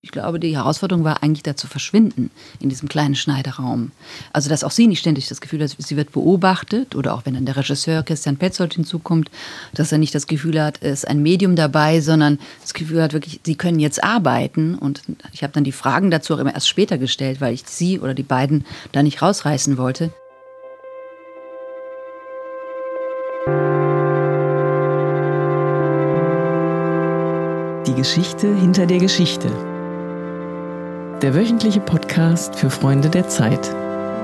Ich glaube, die Herausforderung war eigentlich da zu verschwinden in diesem kleinen Schneideraum. Also, dass auch sie nicht ständig das Gefühl hat, sie wird beobachtet oder auch wenn dann der Regisseur Christian Petzold hinzukommt, dass er nicht das Gefühl hat, es ist ein Medium dabei, sondern das Gefühl hat wirklich, sie können jetzt arbeiten. Und ich habe dann die Fragen dazu auch immer erst später gestellt, weil ich sie oder die beiden da nicht rausreißen wollte. Die Geschichte hinter der Geschichte. Der wöchentliche Podcast für Freunde der Zeit.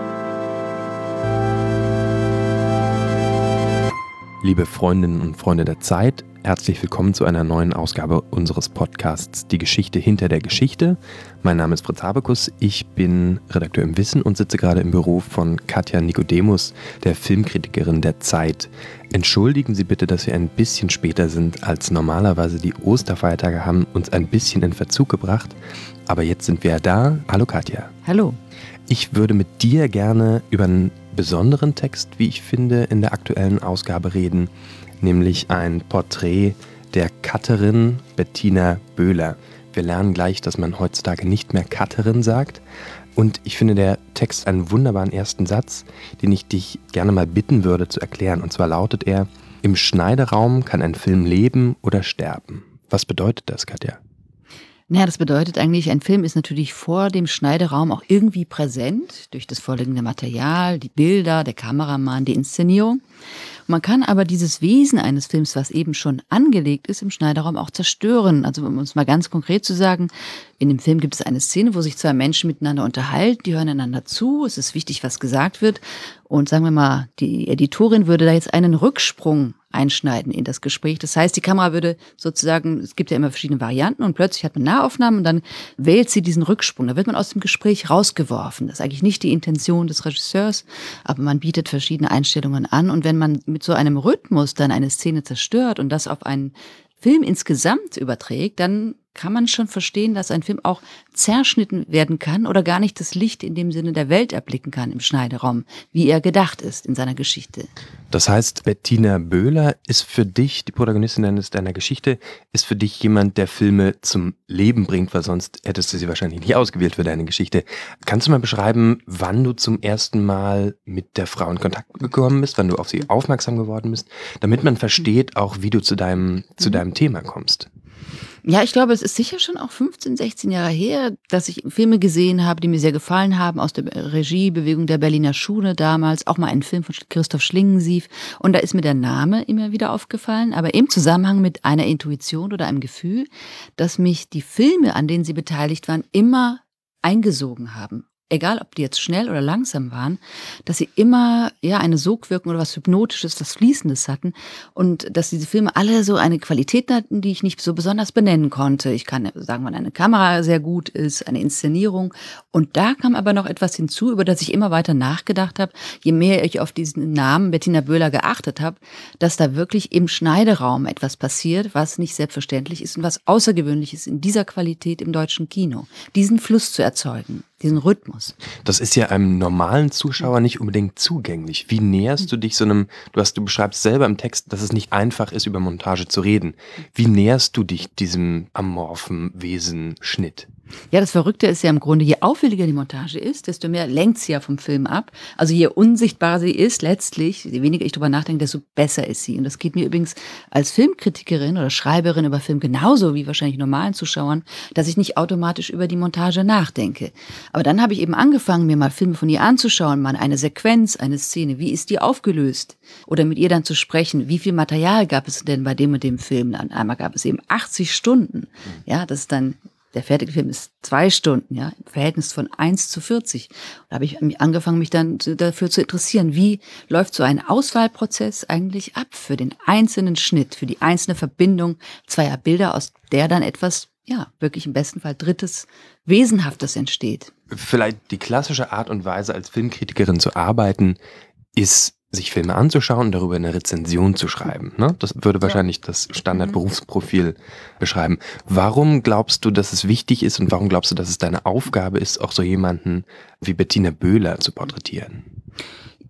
Liebe Freundinnen und Freunde der Zeit, herzlich willkommen zu einer neuen Ausgabe unseres Podcasts Die Geschichte hinter der Geschichte. Mein Name ist Fritz Habekus, ich bin Redakteur im Wissen und sitze gerade im Büro von Katja Nikodemus, der Filmkritikerin der Zeit. Entschuldigen Sie bitte, dass wir ein bisschen später sind als normalerweise. Die Osterfeiertage haben uns ein bisschen in Verzug gebracht, aber jetzt sind wir da. Hallo Katja. Hallo. Ich würde mit dir gerne über einen besonderen Text, wie ich finde, in der aktuellen Ausgabe reden, nämlich ein Porträt der Cutterin Bettina Böhler. Wir lernen gleich, dass man heutzutage nicht mehr Cutterin sagt. Und ich finde der Text einen wunderbaren ersten Satz, den ich dich gerne mal bitten würde zu erklären. Und zwar lautet er: Im Schneideraum kann ein Film leben oder sterben. Was bedeutet das, Katja? Naja, das bedeutet eigentlich, ein Film ist natürlich vor dem Schneideraum auch irgendwie präsent, durch das vorliegende Material, die Bilder, der Kameramann, die Inszenierung. Man kann aber dieses Wesen eines Films, was eben schon angelegt ist, im Schneideraum auch zerstören. Also um es mal ganz konkret zu sagen, in dem Film gibt es eine Szene, wo sich zwei Menschen miteinander unterhalten, die hören einander zu, es ist wichtig, was gesagt wird. Und sagen wir mal, die Editorin würde da jetzt einen Rücksprung einschneiden in das Gespräch. Das heißt, die Kamera würde sozusagen, es gibt ja immer verschiedene Varianten und plötzlich hat man Nahaufnahmen und dann wählt sie diesen Rücksprung. Da wird man aus dem Gespräch rausgeworfen. Das ist eigentlich nicht die Intention des Regisseurs, aber man bietet verschiedene Einstellungen an. Und wenn man mit so einem Rhythmus dann eine Szene zerstört und das auf einen Film insgesamt überträgt, dann kann man schon verstehen, dass ein Film auch zerschnitten werden kann oder gar nicht das Licht in dem Sinne der Welt erblicken kann im Schneideraum, wie er gedacht ist in seiner Geschichte. Das heißt, Bettina Böhler ist für dich, die Protagonistin deiner Geschichte, ist für dich jemand, der Filme zum Leben bringt, weil sonst hättest du sie wahrscheinlich nicht ausgewählt für deine Geschichte. Kannst du mal beschreiben, wann du zum ersten Mal mit der Frau in Kontakt gekommen bist, wann du auf sie aufmerksam geworden bist, damit man versteht auch, wie du zu deinem Thema kommst? Ja, ich glaube, es ist sicher schon auch 15, 16 Jahre her, dass ich Filme gesehen habe, die mir sehr gefallen haben, aus der Regiebewegung der Berliner Schule damals, auch mal einen Film von Christoph Schlingensief. Und da ist mir der Name immer wieder aufgefallen, aber im Zusammenhang mit einer Intuition oder einem Gefühl, dass mich die Filme, an denen sie beteiligt waren, immer eingesogen haben. Egal, ob die jetzt schnell oder langsam waren, dass sie immer eine Sogwirkung oder was Hypnotisches, was Fließendes hatten und dass diese Filme alle so eine Qualität hatten, die ich nicht so besonders benennen konnte. Ich kann sagen, wann eine Kamera sehr gut ist, eine Inszenierung. Und da kam aber noch etwas hinzu, über das ich immer weiter nachgedacht habe, je mehr ich auf diesen Namen Bettina Böhler geachtet habe, dass da wirklich im Schneideraum etwas passiert, was nicht selbstverständlich ist und was außergewöhnlich ist in dieser Qualität im deutschen Kino. Diesen Fluss zu erzeugen. Diesen Rhythmus. Das ist ja einem normalen Zuschauer nicht unbedingt zugänglich. Wie näherst du dich so einem, du beschreibst selber im Text, dass es nicht einfach ist, über Montage zu reden. Wie näherst du dich diesem amorphen Wesenschnitt? Ja, das Verrückte ist ja im Grunde, je auffälliger die Montage ist, desto mehr lenkt sie ja vom Film ab. Also je unsichtbarer sie ist letztlich, je weniger ich drüber nachdenke, desto besser ist sie. Und das geht mir übrigens als Filmkritikerin oder Schreiberin über Film genauso wie wahrscheinlich normalen Zuschauern, dass ich nicht automatisch über die Montage nachdenke. Aber dann habe ich eben angefangen, mir mal Filme von ihr anzuschauen, mal eine Sequenz, eine Szene, wie ist die aufgelöst? Oder mit ihr dann zu sprechen, wie viel Material gab es denn bei dem und dem Film? Einmal gab es eben 80 Stunden. Ja, das ist dann... Der fertige Film ist 2 Stunden, im Verhältnis von 1:40. Da habe ich angefangen, mich dann dafür zu interessieren, wie läuft so ein Auswahlprozess eigentlich ab für den einzelnen Schnitt, für die einzelne Verbindung zweier Bilder, aus der dann etwas, wirklich im besten Fall Drittes, Wesenhaftes entsteht. Vielleicht die klassische Art und Weise, als Filmkritikerin zu arbeiten, ist, sich Filme anzuschauen und darüber eine Rezension zu schreiben. Ne? Das würde wahrscheinlich das Standardberufsprofil beschreiben. Warum glaubst du, dass es wichtig ist und warum glaubst du, dass es deine Aufgabe ist, auch so jemanden wie Bettina Böhler zu porträtieren?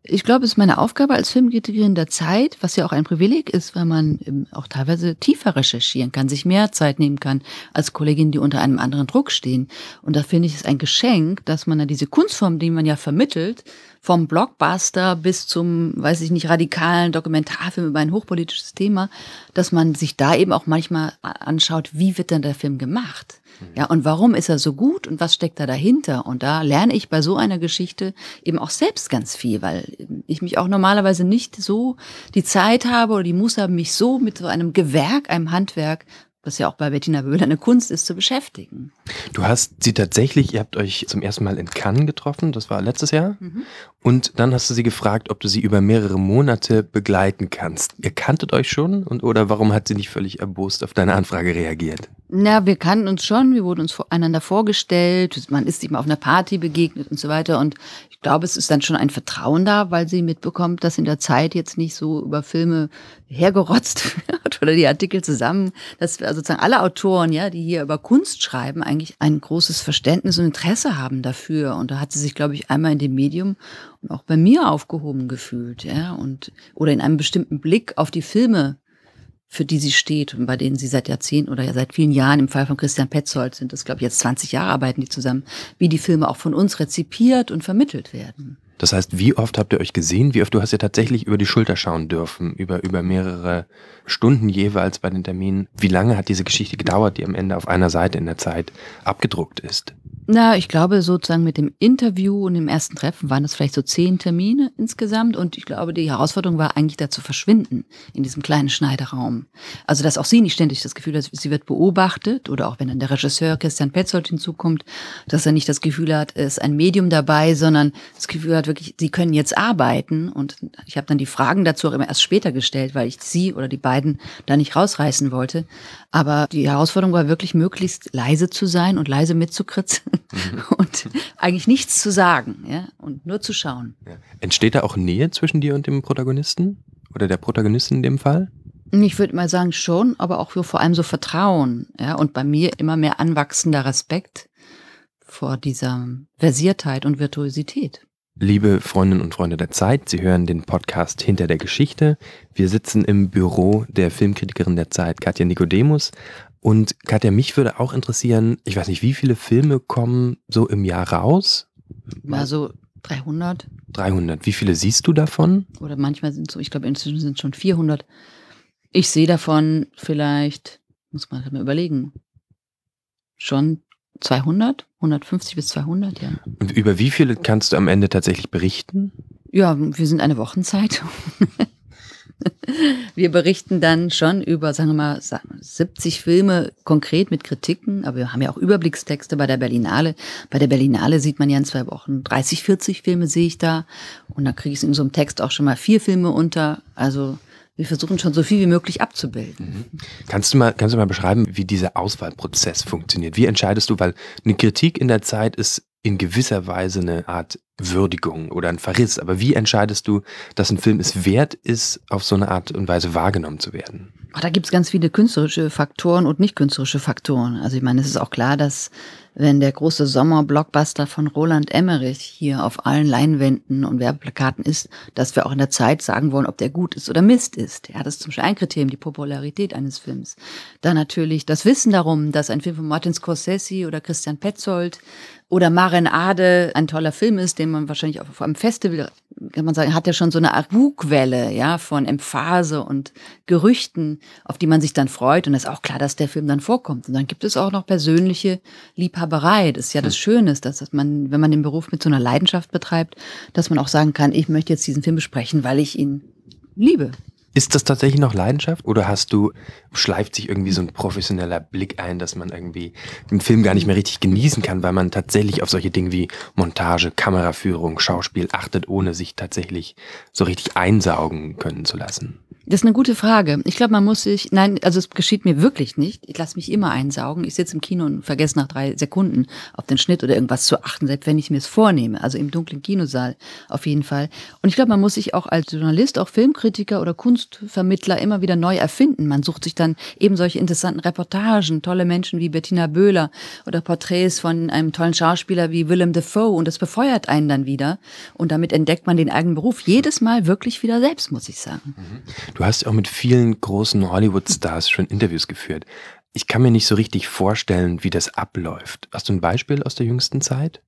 Ich glaube, es ist meine Aufgabe als Filmkritikerin der Zeit, was ja auch ein Privileg ist, weil man auch teilweise tiefer recherchieren kann, sich mehr Zeit nehmen kann als Kolleginnen, die unter einem anderen Druck stehen. Und da finde ich es ein Geschenk, dass man ja diese Kunstform, die man ja vermittelt, vom Blockbuster bis zum, weiß ich nicht, radikalen Dokumentarfilm über ein hochpolitisches Thema, dass man sich da eben auch manchmal anschaut, wie wird denn der Film gemacht? Ja, und warum ist er so gut und was steckt da dahinter? Und da lerne ich bei so einer Geschichte eben auch selbst ganz viel, weil ich mich auch normalerweise nicht so die Zeit habe oder die Muße habe, mich so mit so einem Gewerk, einem Handwerk, das ja auch bei Bettina Böhler eine Kunst ist, zu beschäftigen. Du hast sie tatsächlich, ihr habt euch zum ersten Mal in Cannes getroffen, das war letztes Jahr. Und dann hast du sie gefragt, ob du sie über mehrere Monate begleiten kannst. Ihr kanntet euch schon oder warum hat sie nicht völlig erbost auf deine Anfrage reagiert? Na, wir kannten uns schon, wir wurden uns einander vorgestellt, man ist ihm auf einer Party begegnet und so weiter. Und ich glaube, es ist dann schon ein Vertrauen da, weil sie mitbekommt, dass in der Zeit jetzt nicht so über Filme hergerotzt wird oder die Artikel zusammen, dass wir sozusagen alle Autoren, ja, die hier über Kunst schreiben, eigentlich ein großes Verständnis und Interesse haben dafür. Und da hat sie sich, glaube ich, einmal in dem Medium und auch bei mir aufgehoben gefühlt, ja, oder in einem bestimmten Blick auf die Filme, für die sie steht und bei denen sie seit Jahrzehnten oder ja seit vielen Jahren, im Fall von Christian Petzold sind das, glaube ich, jetzt 20 Jahre arbeiten die zusammen, wie die Filme auch von uns rezipiert und vermittelt werden. Das heißt, wie oft habt ihr euch gesehen? Wie oft, du hast ja tatsächlich über die Schulter schauen dürfen, über mehrere Stunden jeweils bei den Terminen. Wie lange hat diese Geschichte gedauert, die am Ende auf einer Seite in der Zeit abgedruckt ist? Na, ich glaube sozusagen mit dem Interview und dem ersten Treffen waren das vielleicht so 10 Termine insgesamt und ich glaube, die Herausforderung war eigentlich da zu verschwinden in diesem kleinen Schneideraum. Also, dass auch sie nicht ständig das Gefühl hat, sie wird beobachtet oder auch wenn dann der Regisseur Christian Petzold hinzukommt, dass er nicht das Gefühl hat, es ist ein Medium dabei, sondern das Gefühl hat wirklich, sie können jetzt arbeiten und ich habe dann die Fragen dazu auch immer erst später gestellt, weil ich sie oder die beiden da nicht rausreißen wollte. Aber die Herausforderung war wirklich, möglichst leise zu sein und leise mitzukritzeln und eigentlich nichts zu sagen, ja, und nur zu schauen. Ja. Entsteht da auch Nähe zwischen dir und dem Protagonisten oder der Protagonistin in dem Fall? Ich würde mal sagen schon, aber auch vor allem so Vertrauen, ja, und bei mir immer mehr anwachsender Respekt vor dieser Versiertheit und Virtuosität. Liebe Freundinnen und Freunde der Zeit, Sie hören den Podcast Hinter der Geschichte. Wir sitzen im Büro der Filmkritikerin der Zeit, Katja Nicodemus. Und Katja, mich würde auch interessieren, ich weiß nicht, wie viele Filme kommen so im Jahr raus? Ja, so 300. 300. Wie viele siehst du davon? Oder manchmal sind es so, ich glaube, inzwischen sind es schon 400. Ich sehe davon vielleicht, muss man mal überlegen, schon 200, 150 bis 200, ja. Und über wie viele kannst du am Ende tatsächlich berichten? Ja, wir sind eine Wochenzeitung. Wir berichten dann schon über, sagen wir mal, 70 Filme konkret mit Kritiken, aber wir haben ja auch Überblickstexte bei der Berlinale. Bei der Berlinale sieht man ja in 2 Wochen 30, 40 Filme sehe ich da und da kriege ich in so einem Text auch schon mal 4 Filme unter, also wir versuchen schon so viel wie möglich abzubilden. Kannst du mal beschreiben, wie dieser Auswahlprozess funktioniert? Wie entscheidest du, weil eine Kritik in der Zeit ist in gewisser Weise eine Art Würdigung oder ein Verriss, aber wie entscheidest du, dass ein Film es wert ist, auf so eine Art und Weise wahrgenommen zu werden? Da gibt es ganz viele künstlerische Faktoren und nicht künstlerische Faktoren. Also ich meine, es ist auch klar, dass wenn der große Sommer-Blockbuster von Roland Emmerich hier auf allen Leinwänden und Werbeplakaten ist, dass wir auch in der Zeit sagen wollen, ob der gut ist oder Mist ist. Ja, das ist zum Beispiel ein Kriterium, die Popularität eines Films. Dann natürlich das Wissen darum, dass ein Film von Martin Scorsese oder Christian Petzold oder Maren Ade ein toller Film ist, den man wahrscheinlich auf einem Festival, kann man sagen, hat ja schon so eine Bugwelle, ja, von Emphase und Gerüchten, auf die man sich dann freut. Und es ist auch klar, dass der Film dann vorkommt. Und dann gibt es auch noch persönliche Liebhaberei. Das ist ja das Schöne, dass man, wenn man den Beruf mit so einer Leidenschaft betreibt, dass man auch sagen kann, ich möchte jetzt diesen Film besprechen, weil ich ihn liebe. Ist das tatsächlich noch Leidenschaft oder schleift sich irgendwie so ein professioneller Blick ein, dass man irgendwie den Film gar nicht mehr richtig genießen kann, weil man tatsächlich auf solche Dinge wie Montage, Kameraführung, Schauspiel achtet, ohne sich tatsächlich so richtig einsaugen können zu lassen? Das ist eine gute Frage. Ich glaube, also es geschieht mir wirklich nicht. Ich lasse mich immer einsaugen. Ich sitze im Kino und vergesse nach 3 Sekunden auf den Schnitt oder irgendwas zu achten, selbst wenn ich mir es vornehme. Also im dunklen Kinosaal auf jeden Fall. Und ich glaube, man muss sich auch als Journalist, auch Filmkritiker oder Kunstvermittler immer wieder neu erfinden. Man sucht sich dann eben solche interessanten Reportagen, tolle Menschen wie Bettina Böhler oder Porträts von einem tollen Schauspieler wie Willem Dafoe und das befeuert einen dann wieder und damit entdeckt man den eigenen Beruf jedes Mal wirklich wieder selbst, muss ich sagen. Du hast auch mit vielen großen Hollywood-Stars schon Interviews geführt. Ich kann mir nicht so richtig vorstellen, wie das abläuft. Hast du ein Beispiel aus der jüngsten Zeit?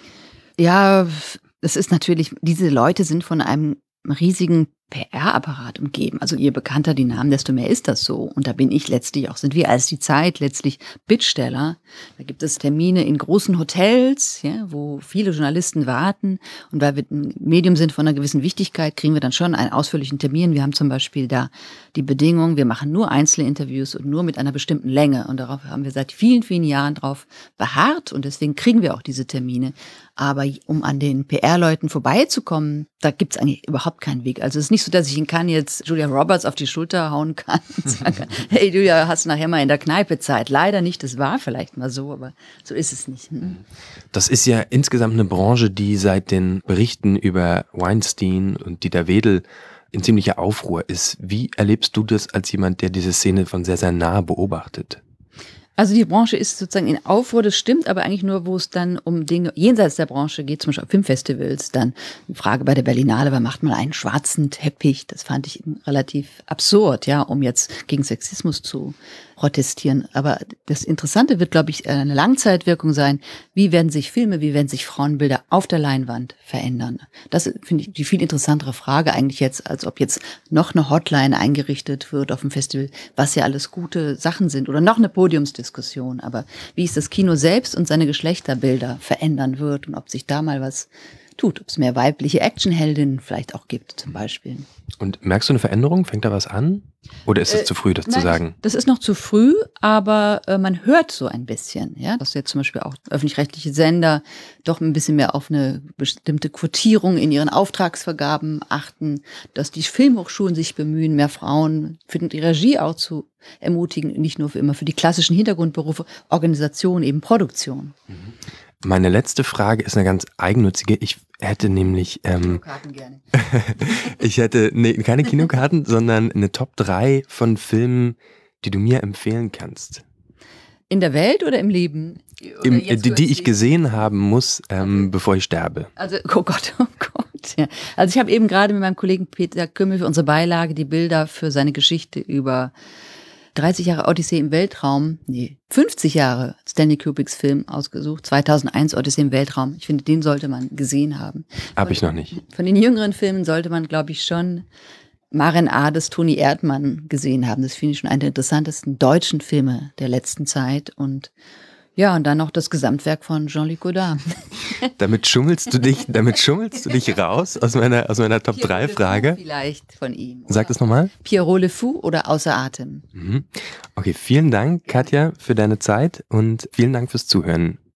Ja, es ist natürlich, diese Leute sind von einem riesigen PR-Apparat umgeben. Also je bekannter die Namen, desto mehr ist das so. Und da bin ich letztlich auch, sind wir als die Zeit letztlich Bittsteller. Da gibt es Termine in großen Hotels, ja, wo viele Journalisten warten. Und weil wir ein Medium sind von einer gewissen Wichtigkeit, kriegen wir dann schon einen ausführlichen Termin. Wir haben zum Beispiel da die Bedingung, wir machen nur Einzelinterviews und nur mit einer bestimmten Länge. Und darauf haben wir seit vielen, vielen Jahren drauf beharrt. Und deswegen kriegen wir auch diese Termine. Aber um an den PR-Leuten vorbeizukommen, da gibt es eigentlich überhaupt keinen Weg. Also es ist nicht so, dass ich in Cannes jetzt Julia Roberts auf die Schulter hauen kann und sage, hey Julia, hast du nachher mal in der Kneipe Zeit? Leider nicht, das war vielleicht mal so, aber so ist es nicht. Das ist ja insgesamt eine Branche, die seit den Berichten über Weinstein und Dieter Wedel in ziemlicher Aufruhr ist. Wie erlebst du das als jemand, der diese Szene von sehr, sehr nah beobachtet? Also die Branche ist sozusagen in Aufruhr, das stimmt, aber eigentlich nur, wo es dann um Dinge jenseits der Branche geht, zum Beispiel Filmfestivals, dann die Frage bei der Berlinale, wer macht mal einen schwarzen Teppich? Das fand ich relativ absurd, ja, um jetzt gegen Sexismus zu protestieren. Aber das Interessante wird, glaube ich, eine Langzeitwirkung sein. Wie werden sich Filme, wie werden sich Frauenbilder auf der Leinwand verändern? Das finde ich die viel interessantere Frage eigentlich jetzt, als ob jetzt noch eine Hotline eingerichtet wird auf dem Festival, was ja alles gute Sachen sind oder noch eine Podiumsdiskussion. Aber wie es das Kino selbst und seine Geschlechterbilder verändern wird und ob sich da mal was tut, ob es mehr weibliche Actionheldinnen vielleicht auch gibt zum Beispiel. Und merkst du eine Veränderung? Fängt da was an? Oder ist es zu früh, das zu sagen? Das ist noch zu früh, aber man hört so ein bisschen, ja, dass jetzt zum Beispiel auch öffentlich-rechtliche Sender doch ein bisschen mehr auf eine bestimmte Quotierung in ihren Auftragsvergaben achten, dass die Filmhochschulen sich bemühen, mehr Frauen für die Regie auch zu ermutigen, nicht nur immer für die klassischen Hintergrundberufe, Organisation, eben Produktion. Meine letzte Frage ist eine ganz eigennützige. Ich hätte nämlich Kinokarten gerne. ich hätte keine Kinokarten, sondern eine Top 3 von Filmen, die du mir empfehlen kannst. In der Welt oder im Leben? Oder Die ich gesehen haben muss, bevor ich sterbe. Also, oh Gott, oh Gott. Ja. Also ich habe eben gerade mit meinem Kollegen Peter Kümmel für unsere Beilage die Bilder für seine Geschichte über 30 Jahre Odyssee im Weltraum, 50 Jahre Stanley Kubricks Film ausgesucht, 2001 Odyssee im Weltraum. Ich finde, den sollte man gesehen haben. Habe ich noch nicht. Von den jüngeren Filmen sollte man, glaube ich, schon Maren A. des Toni Erdmann gesehen haben. Das finde ich schon einen der interessantesten deutschen Filme der letzten Zeit. Und ja, und dann noch das Gesamtwerk von Jean-Luc Godard. Damit schummelst du dich raus aus meiner Top 3 Frage. Vielleicht von ihm. Sag das nochmal. Pierrot Le Fou oder Außer Atem. Okay, vielen Dank, Katja, für deine Zeit und vielen Dank fürs Zuhören.